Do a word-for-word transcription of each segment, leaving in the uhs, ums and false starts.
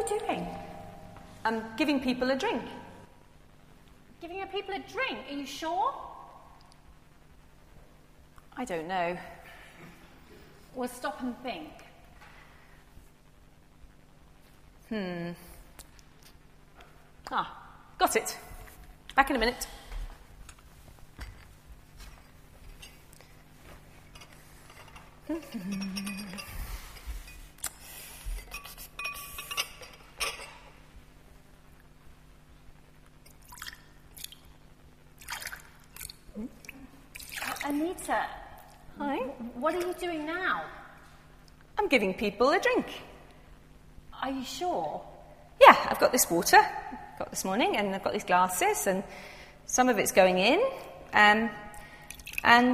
you doing? I'm giving people a drink. Giving people a drink? Are you sure? I don't know. Well, stop and think. Hmm. Ah, got it. Back in a minute. Anita. Hi. What are you doing now? I'm giving people a drink. Are you sure? Yeah, I've got this water, got this morning, and I've got these glasses, and some of it's going in, um, and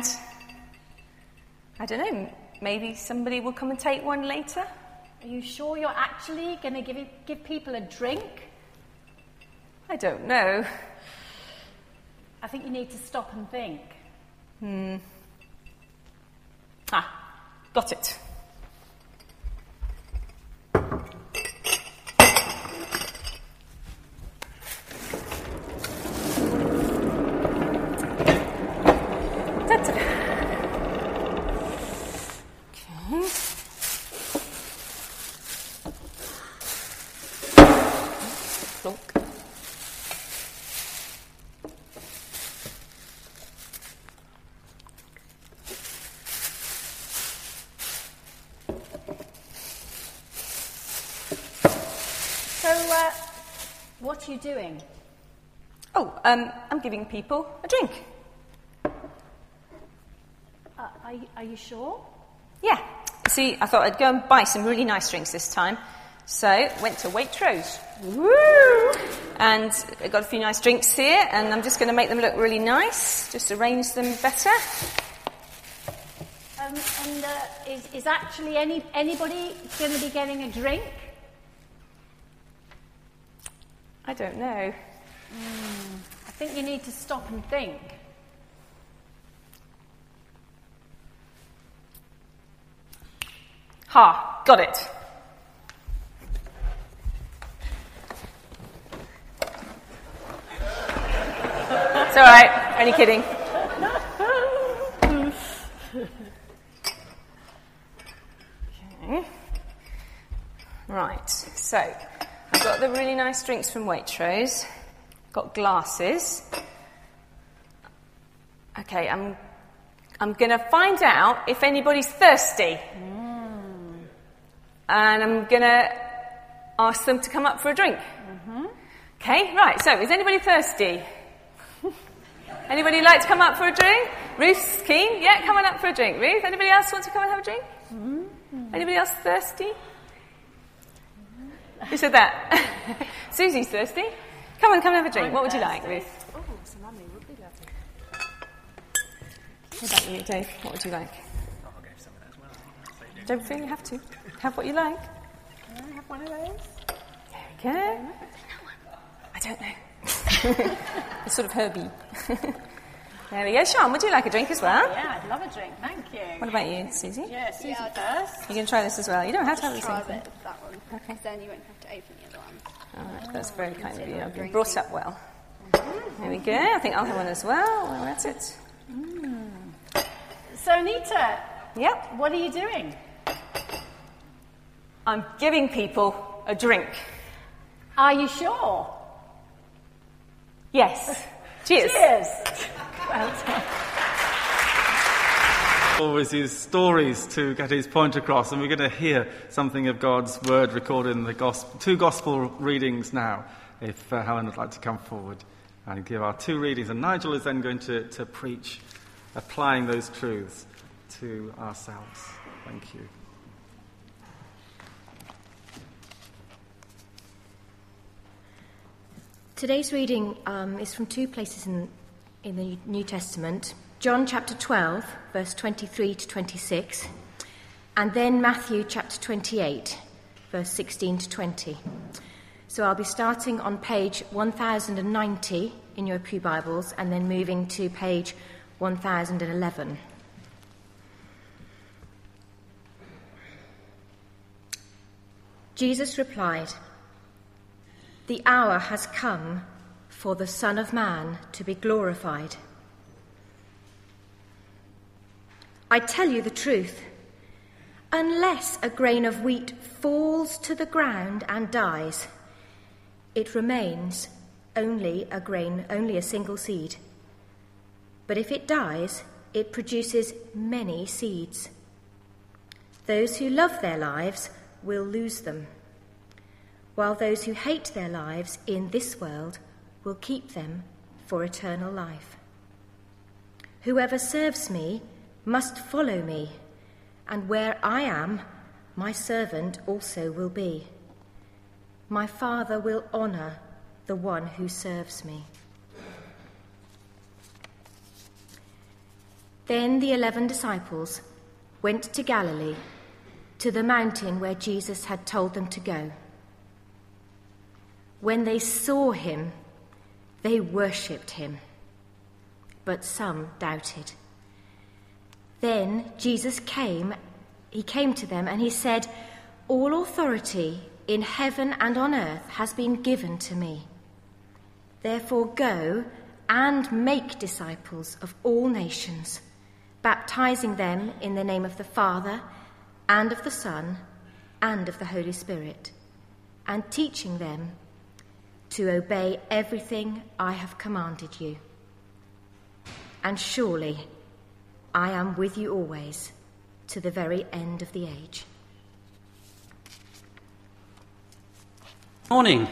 I don't know, maybe somebody will come and take one later. Are you sure you're actually going to give give people a drink? I don't know. I think you need to stop and think. Hmm. Ah, got it. So, uh, what are you doing? Oh, um, I'm giving people a drink. Uh, are, you, are you sure? Yeah. See, I thought I'd go and buy some really nice drinks this time. So, went to Waitrose. Woo! And I got a few nice drinks here, and I'm just going to make them look really nice. Just arrange them better. Um, and uh, is, is actually any anybody going to be getting a drink? I don't know. Mm, I think you need to stop and think. Ha! Got it. It's all right. Only kidding. Okay. Right. So, I've got the really nice drinks from Waitrose. Got glasses. Okay, I'm I'm going to find out if anybody's thirsty. Mm. And I'm going to ask them to come up for a drink. Mm-hmm. Okay, right, so is anybody thirsty? Anybody like to come up for a drink? Ruth's keen? Yeah, come on up for a drink. Ruth, anybody else want to come and have a drink? Mm-hmm. Anybody else thirsty? Who said that? Susie's thirsty. Come on, come and have a drink. I'm what would thirsty. you like, Ruth? Oh, some mummy would be lovely. What about you, Dave? What would you like? Oh, I'll go for some of that as well. Don't feel you have to. Have what you like. Can I have one of those? There we go. I don't know. It's sort of Herbie. There we go. Sean, would you like a drink as well? Yeah, I'd love a drink. Thank you. What about you, Susie? Yeah, Susie Yeah, first. You can try this as well. You don't have to have the Try same a thing. bit of that one. Okay. Because then you won't have to open the other one. All right, that's very kind of you. I've been drinking. brought up well. There we go. I think I'll have one as well. Well, that's it. So, Anita, Yep. what are you doing? I'm giving people a drink. Are you sure? Yes. Cheers. Cheers. Always use stories to get his point across, and we're going to hear something of God's word recorded in the gospel, two gospel readings now, if uh, Helen would like to come forward and give our two readings. And Nigel is then going to, to preach, applying those truths to ourselves. Thank you. Today's reading um, is from two places in, in the New Testament. John chapter twelve, verse twenty-three to twenty-six, and then Matthew chapter twenty-eight, verse sixteen to twenty. So I'll be starting on page one thousand ninety in your Pew Bibles and then moving to page one thousand eleven. Jesus replied, The hour has come for the Son of Man to be glorified. I tell you the truth, unless a grain of wheat falls to the ground and dies, it remains only a grain, only a single seed. But if it dies, it produces many seeds. Those who love their lives will lose them, while those who hate their lives in this world will keep them for eternal life. Whoever serves me must follow me, and where I am, my servant also will be. My Father will honour the one who serves me. Then the eleven disciples went to Galilee, to the mountain where Jesus had told them to go. When they saw him, they worshipped him, but some doubted. Then Jesus came, he came to them and he said, "All authority in heaven and on earth has been given to me. Therefore go and make disciples of all nations, baptizing them in the name of the Father and of the Son and of the Holy Spirit, and teaching them to obey everything I have commanded you. And surely I am with you always, to the very end of the age." Morning.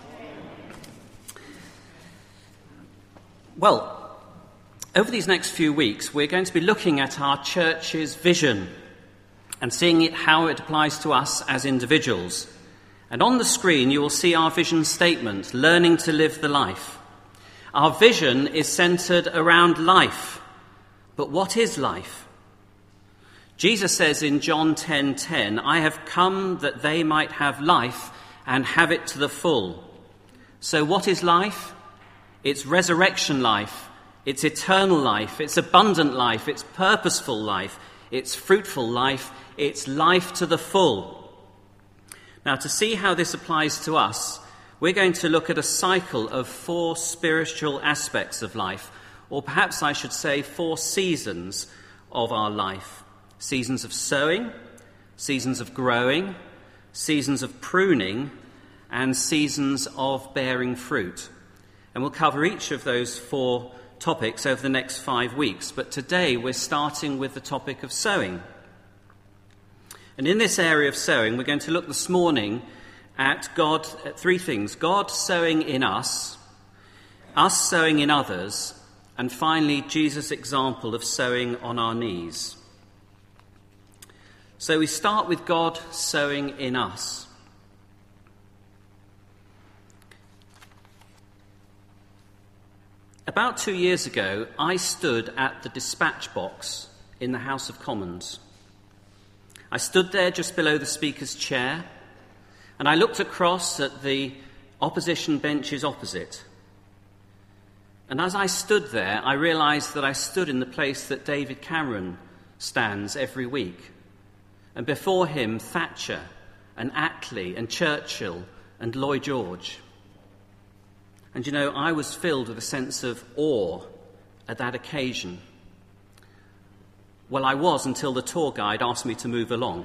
Well, over these next few weeks, we're going to be looking at our church's vision and seeing it, how it applies to us as individuals. And on the screen, you will see our vision statement, learning to live the life. Our vision is centred around life. But what is life? Jesus says in John ten ten, "I have come that they might have life and have it to the full." So what is life? It's resurrection life. It's eternal life. It's abundant life. It's purposeful life. It's fruitful life. It's life to the full. Now, to see how this applies to us, we're going to look at a cycle of four spiritual aspects of life, or perhaps I should say four seasons of our life. Seasons of sowing, seasons of growing, seasons of pruning, and seasons of bearing fruit. And we'll cover each of those four topics over the next five weeks. But today we're starting with the topic of sowing. And in this area of sowing, we're going to look this morning at God, at three things. God sowing in us, us sowing in others, and finally, Jesus' example of sowing on our knees. So we start with God sowing in us. About two years ago, I stood at the dispatch box in the House of Commons. I stood there just below the Speaker's chair, and I looked across at the opposition benches opposite. And as I stood there, I realised that I stood in the place that David Cameron stands every week. And before him, Thatcher and Attlee and Churchill and Lloyd George. And you know, I was filled with a sense of awe at that occasion. Well, I was until the tour guide asked me to move along.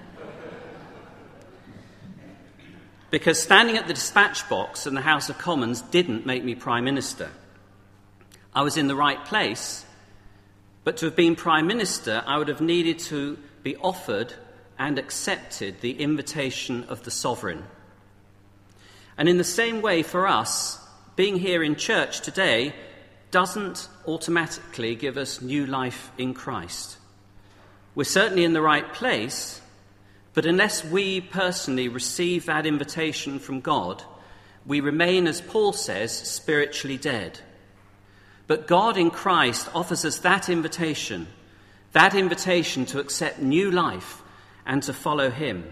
Because standing at the dispatch box in the House of Commons didn't make me Prime Minister. I was in the right place, but to have been Prime Minister, I would have needed to be offered and accepted the invitation of the sovereign. And in the same way for us, being here in church today doesn't automatically give us new life in Christ. We're certainly in the right place, but unless we personally receive that invitation from God, we remain, as Paul says, spiritually dead. But God in Christ offers us that invitation, that invitation to accept new life and to follow him.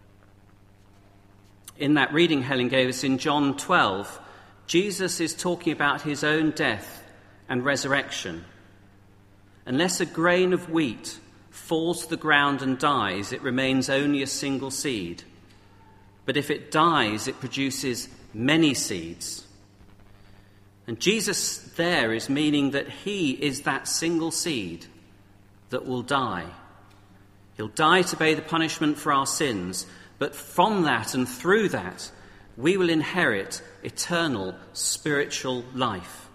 In that reading Helen gave us in John twelve, Jesus is talking about his own death and resurrection. Unless a grain of wheat falls to the ground and dies, it remains only a single seed. But if it dies, it produces many seeds. And Jesus there is meaning that he is that single seed that will die. He'll die to pay the punishment for our sins, but from that and through that, we will inherit eternal spiritual life.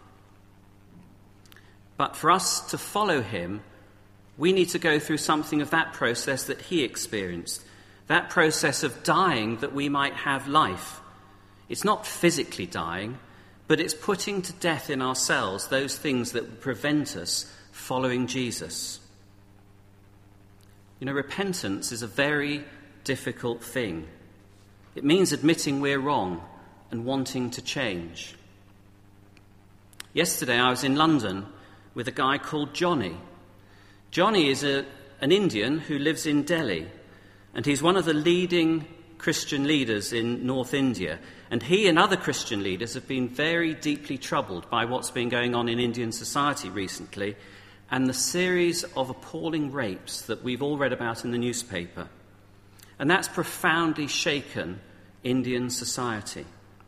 But for us to follow him, we need to go through something of that process that he experienced, that process of dying that we might have life. It's not physically dying, but it's putting to death in ourselves those things that prevent us following Jesus. You know, repentance is a very difficult thing. It means admitting we're wrong and wanting to change. Yesterday I was in London with a guy called Johnny. Johnny is a, an Indian who lives in Delhi, and he's one of the leading Christian leaders in North India. And he and other Christian leaders have been very deeply troubled by what's been going on in Indian society recently, and the series of appalling rapes that we've all read about in the newspaper. And that's profoundly shaken Indian society.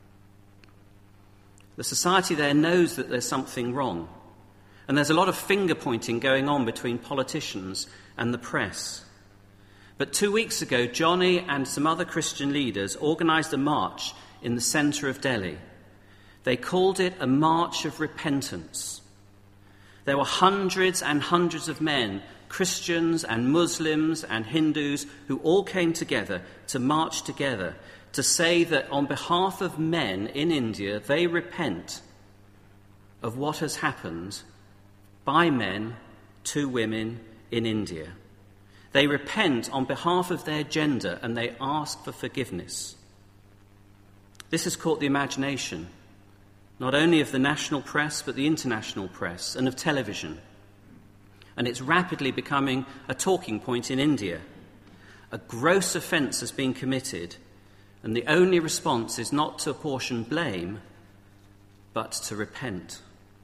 The society there knows that there's something wrong. And there's a lot of finger-pointing going on between politicians and the press. But two weeks ago, Johnny and some other Christian leaders organised a march in the centre of Delhi. They called it a March of Repentance. There were hundreds and hundreds of men, Christians and Muslims and Hindus, who all came together to march together to say that on behalf of men in India, they repent of what has happened by men to women in India. They repent on behalf of their gender and they ask for forgiveness. This has caught the imagination, not only of the national press, but the international press and of television. And it's rapidly becoming a talking point in India. A gross offence has been committed, and the only response is not to apportion blame, but to repent.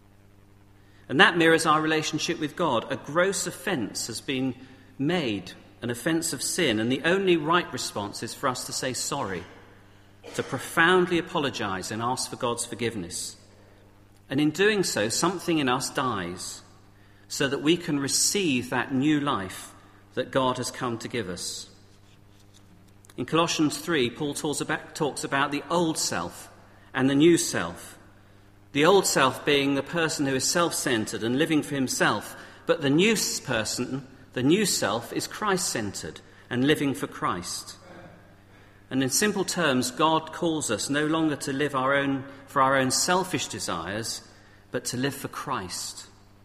And that mirrors our relationship with God. A gross offence has been made, an offence of sin, and the only right response is for us to say sorry, to profoundly apologise and ask for God's forgiveness. And in doing so, something in us dies so that we can receive that new life that God has come to give us. In Colossians three, Paul talks about, talks about the old self and the new self. The old self being the person who is self-centred and living for himself, but the new person, the new self, is Christ-centred and living for Christ. And in simple terms, God calls us no longer to live our own for our own selfish desires, but to live for Christ.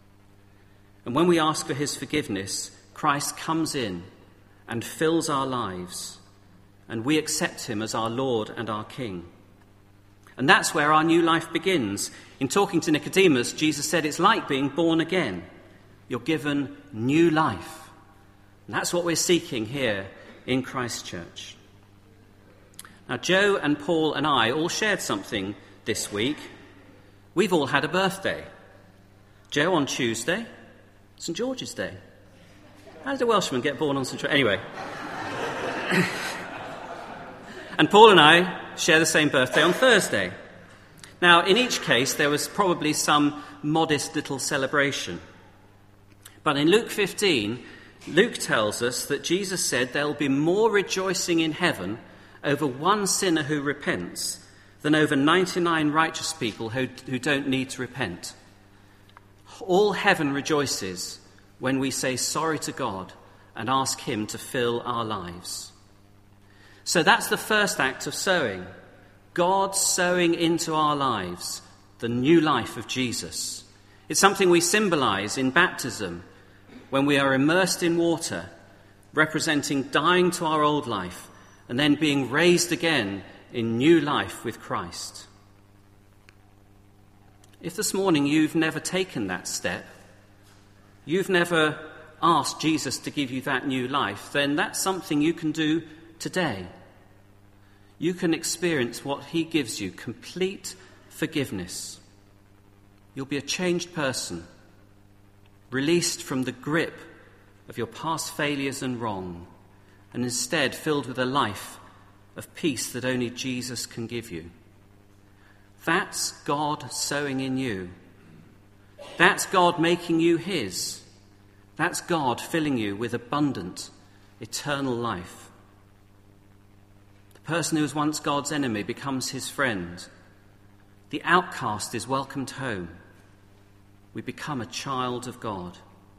And when we ask for his forgiveness, Christ comes in and fills our lives, and we accept him as our Lord and our King. And that's where our new life begins. In talking to Nicodemus, Jesus said it's like being born again. You're given new life. And that's what we're seeking here in Christchurch. Now, Joe and Paul and I all shared something this week. We've all had a birthday. Joe on Tuesday, St George's Day. How did a Welshman get born on St George's? Anyway. And Paul and I share the same birthday on Thursday. Now, in each case, there was probably some modest little celebration. But in Luke fifteen, Luke tells us that Jesus said there will be more rejoicing in heaven over one sinner who repents than over ninety-nine righteous people who, who don't need to repent. All heaven rejoices when we say sorry to God and ask him to fill our lives. So that's the first act of sowing. God sowing into our lives the new life of Jesus. It's something we symbolise in baptism when we are immersed in water, representing dying to our old life and then being raised again in new life with Christ. If this morning you've never taken that step, you've never asked Jesus to give you that new life, then that's something you can do today. You can experience what he gives you, complete forgiveness. You'll be a changed person, released from the grip of your past failures and wrong, and instead filled with a life of peace that only Jesus can give you. That's God sowing in you. That's God making you his. That's God filling you with abundant, eternal life. The person who was once God's enemy becomes his friend. The outcast is welcomed home. We become a child of God.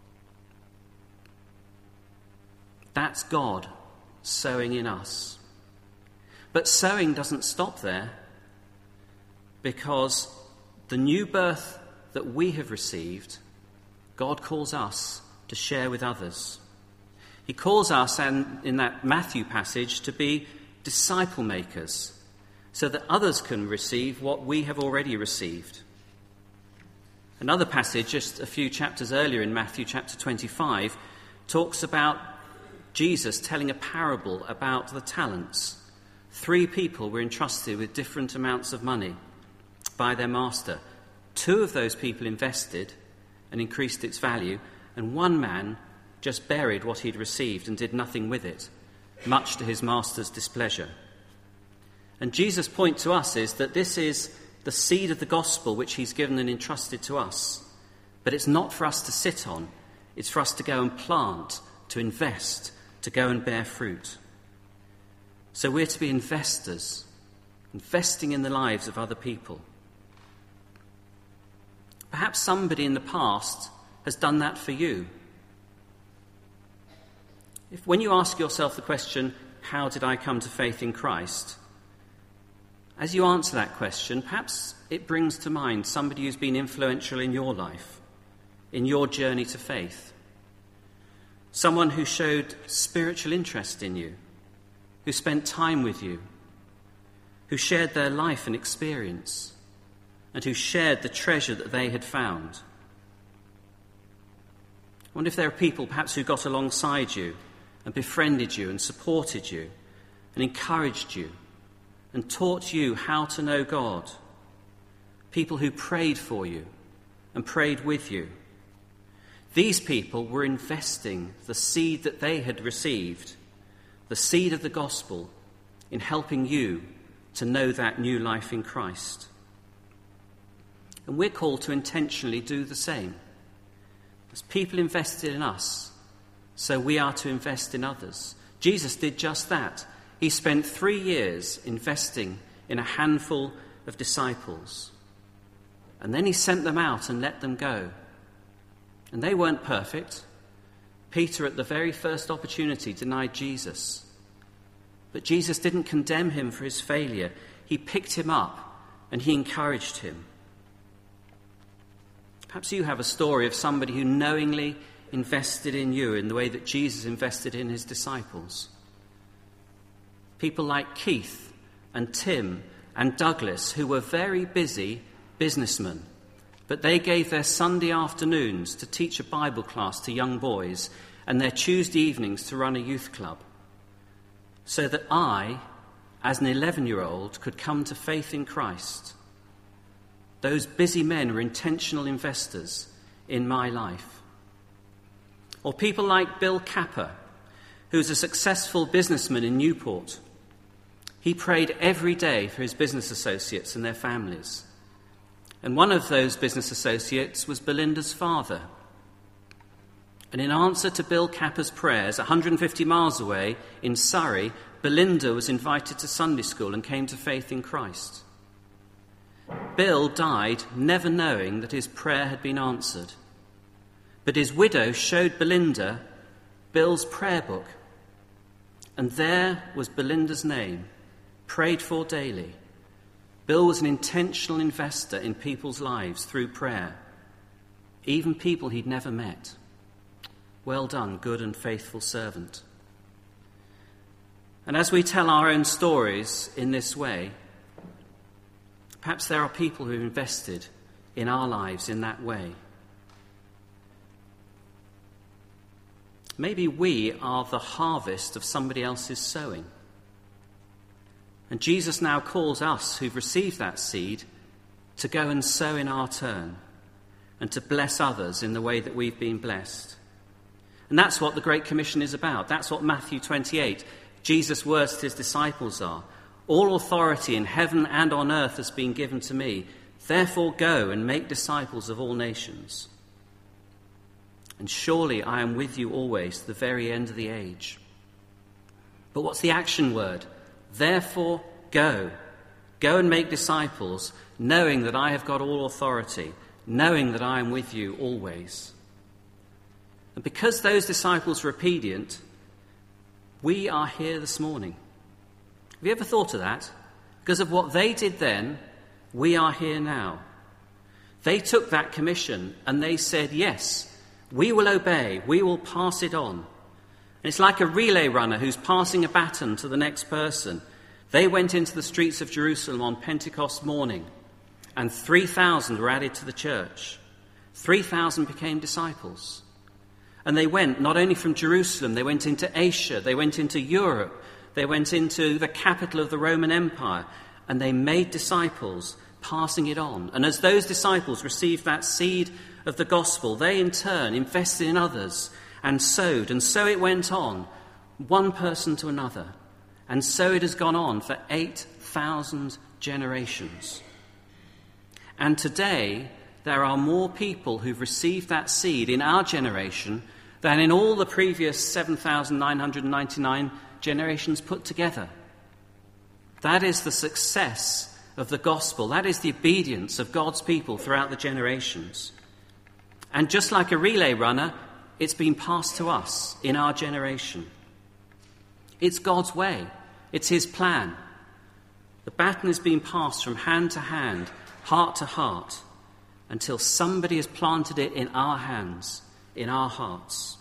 That's God sowing in us. But sowing doesn't stop there, because the new birth that we have received, God calls us to share with others. He calls us, and in that Matthew passage, to be disciple makers, so that others can receive what we have already received. Another passage, just a few chapters earlier in Matthew chapter twenty-five, talks about Jesus telling a parable about the talents. Three people were entrusted with different amounts of money by their master. Two of those people invested and increased its value, and one man just buried what he'd received and did nothing with it, much to his master's displeasure. And Jesus' point to us is that this is the seed of the gospel which he's given and entrusted to us. But it's not for us to sit on. It's for us to go and plant, to invest, to go and bear fruit. So we're to be investors, investing in the lives of other people. Perhaps somebody in the past has done that for you. If when you ask yourself the question, how did I come to faith in Christ? As you answer that question, perhaps it brings to mind somebody who's been influential in your life, in your journey to faith. Someone who showed spiritual interest in you, who spent time with you, who shared their life and experience, and who shared the treasure that they had found. I wonder if there are people perhaps who got alongside you and befriended you and supported you and encouraged you and taught you how to know God. People who prayed for you and prayed with you. These people were investing the seed that they had received, the seed of the gospel, in helping you to know that new life in Christ. And we're called to intentionally do the same. As people invested in us, so we are to invest in others. Jesus did just that. He spent three years investing in a handful of disciples. And then he sent them out and let them go. And they weren't perfect. Peter, at the very first opportunity, denied Jesus. But Jesus didn't condemn him for his failure. He picked him up and he encouraged him. Perhaps you have a story of somebody who knowingly invested in you in the way that Jesus invested in his disciples. People like Keith and Tim and Douglas, who were very busy businessmen, but they gave their Sunday afternoons to teach a Bible class to young boys and their Tuesday evenings to run a youth club, so that I, as an eleven-year-old, could come to faith in Christ. Those busy men were intentional investors in my life. Or people like Bill Capper, who's a successful businessman in Newport. He prayed every day for his business associates and their families. And one of those business associates was Belinda's father. And in answer to Bill Capper's prayers, one hundred fifty miles away in Surrey, Belinda was invited to Sunday school and came to faith in Christ. Bill died never knowing that his prayer had been answered. But his widow showed Belinda Bill's prayer book. And there was Belinda's name, prayed for daily. Bill was an intentional investor in people's lives through prayer, even people he'd never met. Well done, good and faithful servant. And as we tell our own stories in this way, perhaps there are people who have invested in our lives in that way. Maybe we are the harvest of somebody else's sowing. And Jesus now calls us who've received that seed to go and sow in our turn and to bless others in the way that we've been blessed. And that's what the Great Commission is about. That's what Matthew twenty-eight, Jesus' words to his disciples are. All authority in heaven and on earth has been given to me. Therefore go and make disciples of all nations. And surely I am with you always to the very end of the age. But what's the action word? Therefore go. Go and make disciples, knowing that I have got all authority, knowing that I am with you always. And because those disciples were obedient, we are here this morning. Have you ever thought of that? Because of what they did then, we are here now. They took that commission and they said, yes, we will obey, we will pass it on. And it's like a relay runner who's passing a baton to the next person. They went into the streets of Jerusalem on Pentecost morning, and three thousand were added to the church. three thousand became disciples. And they went not only from Jerusalem, they went into Asia, they went into Europe, they went into the capital of the Roman Empire, and they made disciples, passing it on. And as those disciples received that seed of the gospel, they in turn invested in others and sowed. And so it went on, one person to another. And so it has gone on for eight thousand generations. And today, there are more people who've received that seed in our generation than in all the previous seven thousand nine hundred ninety-nine generations put together. That is the success of the gospel. That is the obedience of God's people throughout the generations. And just like a relay runner, it's been passed to us in our generation. It's God's way. It's his plan. The baton is being passed from hand to hand, heart to heart, until somebody has planted it in our hands, in our hearts.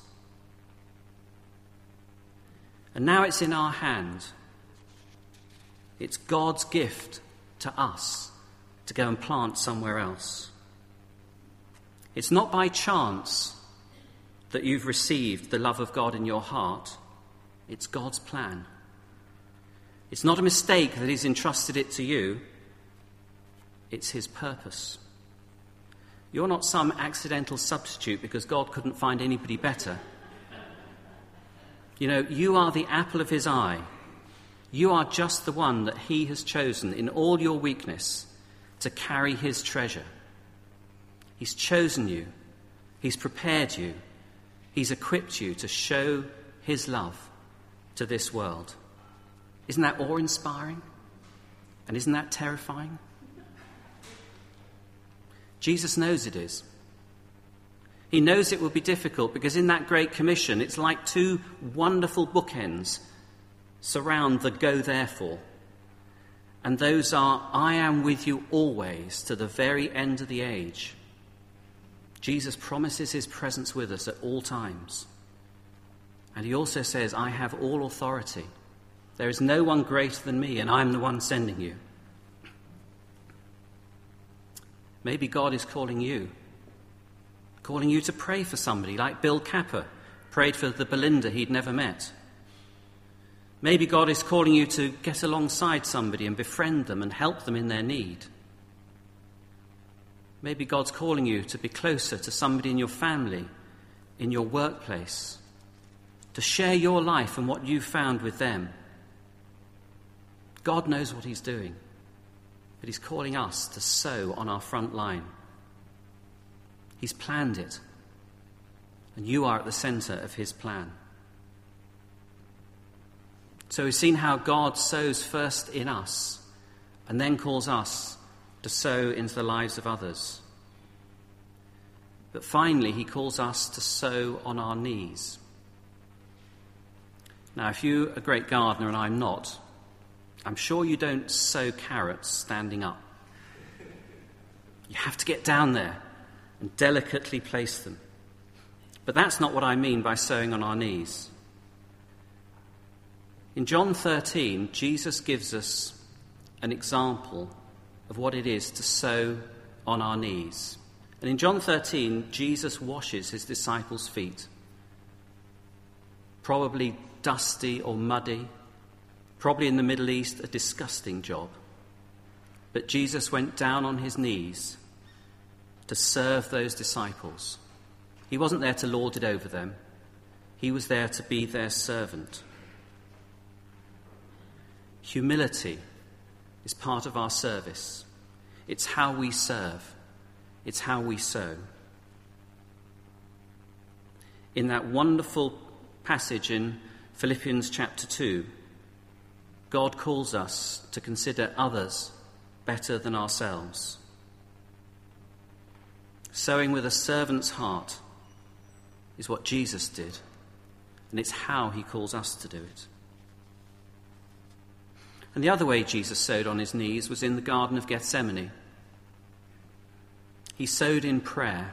And now it's in our hand. It's God's gift to us to go and plant somewhere else. It's not by chance that you've received the love of God in your heart. It's God's plan. It's not a mistake that he's entrusted it to you. It's his purpose. You're not some accidental substitute because God couldn't find anybody better. You know, you are the apple of his eye. You are just the one that he has chosen in all your weakness to carry his treasure. He's chosen you. He's prepared you. He's equipped you to show his love to this world. Isn't that awe-inspiring? And isn't that terrifying? Jesus knows it is. He knows it will be difficult because in that Great Commission, it's like two wonderful bookends surround the go therefore. And those are, I am with you always to the very end of the age. Jesus promises his presence with us at all times. And he also says, I have all authority. There is no one greater than me, and I'm the one sending you. Maybe God is calling you, calling you to pray for somebody like Bill Capper prayed for the Belinda he'd never met. Maybe God is calling you to get alongside somebody and befriend them and help them in their need. Maybe God's calling you to be closer to somebody in your family, in your workplace, to share your life and what you've found with them. God knows what he's doing, but he's calling us to sow on our front line. He's planned it, and you are at the centre of his plan. So we've seen how God sows first in us and then calls us to sow into the lives of others. But finally, he calls us to sow on our knees. Now, if you're a great gardener and I'm not, I'm sure you don't sow carrots standing up. You have to get down there and delicately place them. But that's not what I mean by sowing on our knees. In John thirteen, Jesus gives us an example of what it is to sow on our knees. And in John thirteen, Jesus washes his disciples' feet. Probably dusty or muddy. Probably in the Middle East, a disgusting job. But Jesus went down on his knees to serve those disciples. He wasn't there to lord it over them. He was there to be their servant. Humility is part of our service. It's how we serve. It's how we sow. In that wonderful passage in Philippians chapter two, God calls us to consider others better than ourselves. Sowing with a servant's heart is what Jesus did, and it's how he calls us to do it. And the other way Jesus sowed on his knees was in the Garden of Gethsemane. He sowed in prayer.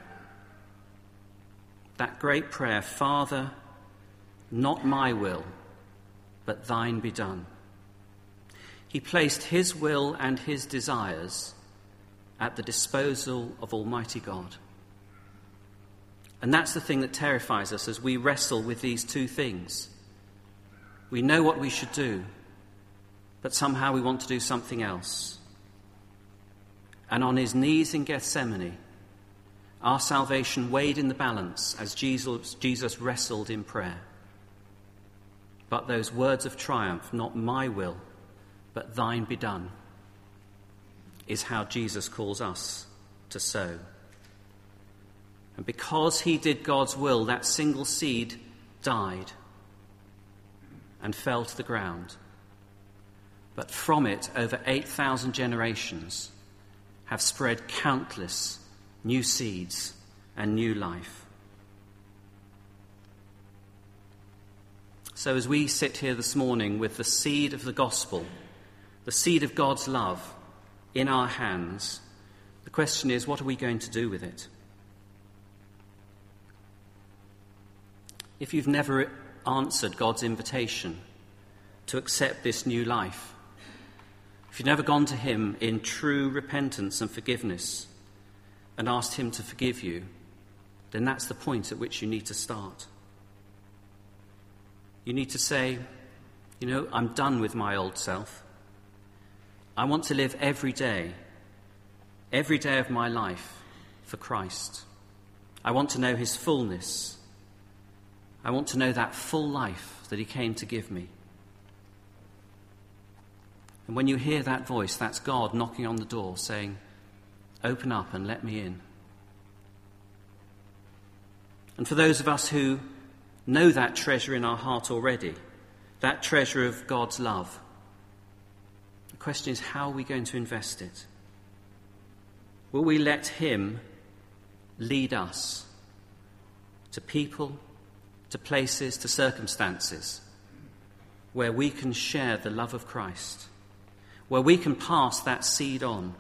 That great prayer, Father, not my will, but thine be done. He placed his will and his desires at the disposal of Almighty God. And that's the thing that terrifies us as we wrestle with these two things. We know what we should do, but somehow we want to do something else. And on his knees in Gethsemane, our salvation weighed in the balance as Jesus, Jesus wrestled in prayer. But those words of triumph, not my will, but thine be done, is how Jesus calls us to sow. And because he did God's will, that single seed died and fell to the ground. But from it, over eight thousand generations have spread countless new seeds and new life. So as we sit here this morning with the seed of the gospel, the seed of God's love in our hands, the question is, what are we going to do with it? If you've never answered God's invitation to accept this new life, if you've never gone to him in true repentance and forgiveness and asked him to forgive you, then that's the point at which you need to start. You need to say, you know, I'm done with my old self. I want to live every day, every day of my life for Christ. I want to know his fullness. I want to know that full life that he came to give me. And when you hear that voice, that's God knocking on the door saying, open up and let me in. And for those of us who know that treasure in our heart already, that treasure of God's love, the question is, how are we going to invest it? Will we let him lead us to people, to places, to circumstances where we can share the love of Christ, where we can pass that seed on?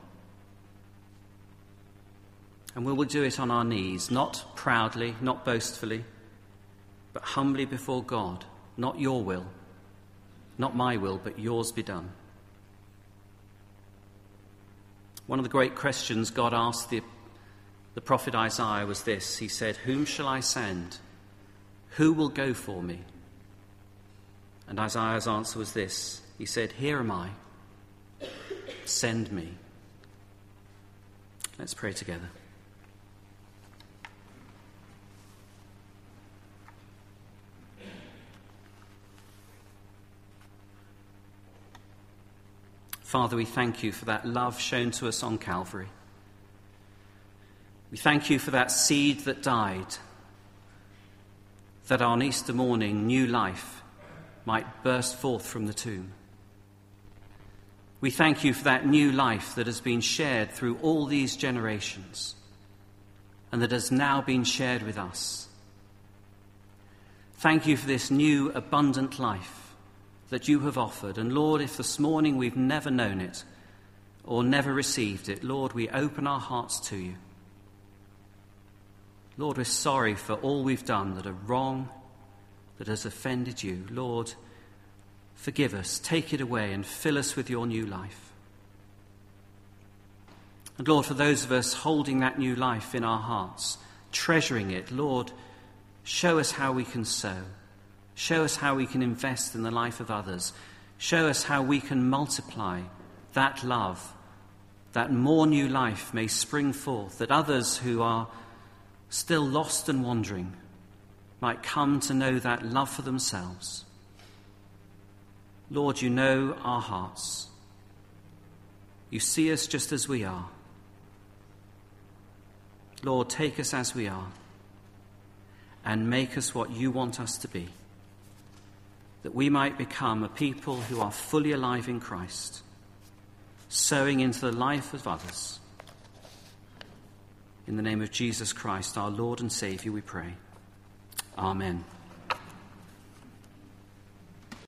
And we will do it on our knees, not proudly, not boastfully, but humbly before God. Not your will, not my will, but yours be done. One of the great questions God asked the, the prophet Isaiah was this. He said, whom shall I send? Who will go for me? And Isaiah's answer was this. He said, here am I. Send me. Let's pray together. Father, we thank you for that love shown to us on Calvary. We thank you for that seed that died, that on Easter morning new life might burst forth from the tomb. We thank you for that new life that has been shared through all these generations and that has now been shared with us. Thank you for this new abundant life that you have offered. And Lord, if this morning we've never known it or never received it, Lord, we open our hearts to you. Lord, we're sorry for all we've done that are wrong, that has offended you. Lord, forgive us, take it away and fill us with your new life. And Lord, for those of us holding that new life in our hearts, treasuring it, Lord, show us how we can sow. Show us how we can invest in the life of others. Show us how we can multiply that love, that more new life may spring forth, that others who are still lost and wandering might come to know that love for themselves. Lord, you know our hearts. You see us just as we are. Lord, take us as we are and make us what you want us to be, that we might become a people who are fully alive in Christ, sowing into the life of others. In the name of Jesus Christ, our Lord and Saviour, we pray. Amen.